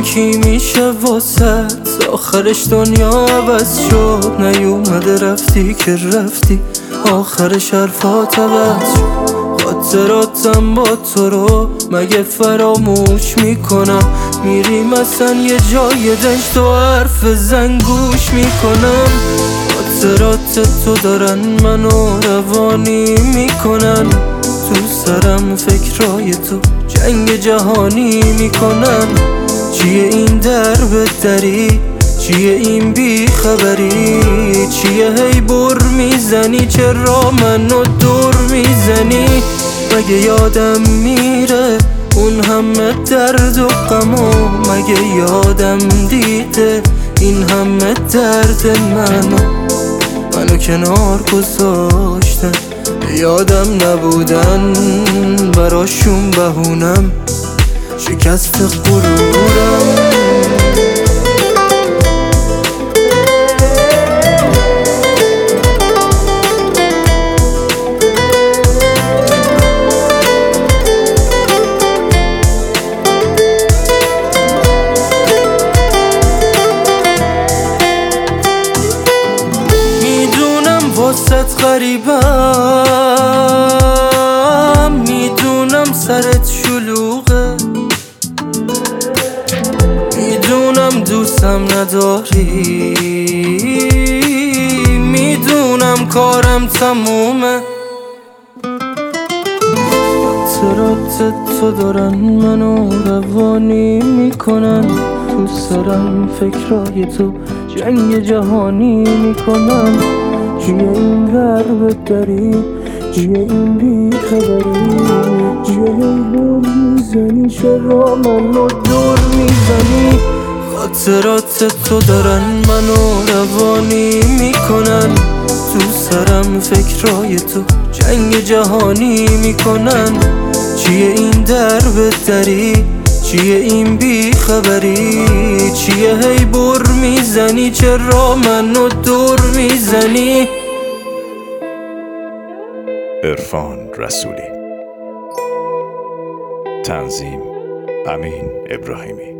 یکی میشه واسه آخرش دنیا عوض شد. نیومده رفتی که رفتی آخرش حرفات عوض شد. خاطراتم با تو رو مگه فراموش میکنم؟ میری مثلا یه جای دنج تو حرف زنگوش میکنم. خاطرات تو دارن منو روانی میکنن. تو سرم فکرای تو جنگ جهانی میکنن. چیه این درب دری؟ چیه این بی خبری؟ چیه هی بر میزنی؟ چرا منو دور میزنی؟ مگه یادم میره اون همه درد و غمو؟ مگه یادم دیده این همه درد منو کنار گذاشتن؟ یادم نبودن براشون بهونم شکست غرورم. واسط غریبم، میدونم سرت شلوغه، میدونم دوستم نداری، میدونم کارم تمومه. خاطرات تو دارن منو روانی میکنن. تو سرم فکرای تو جنگ جهانی میکنن. چیه این درب دری؟ چیه این بی خبری؟ چیه این دور میزنی؟ چرا منو دور میزنی؟ خاطرات تو دارن منو روانی میکنن. تو سرم فکرای تو جنگ جهانی میکنن. چیه این درب دری؟ چیه این بی خبری؟ چیه هی بر میزنی؟ چرا منو دور میزنی؟ عرفان رسولی، تنظیم امین ابراهیمی.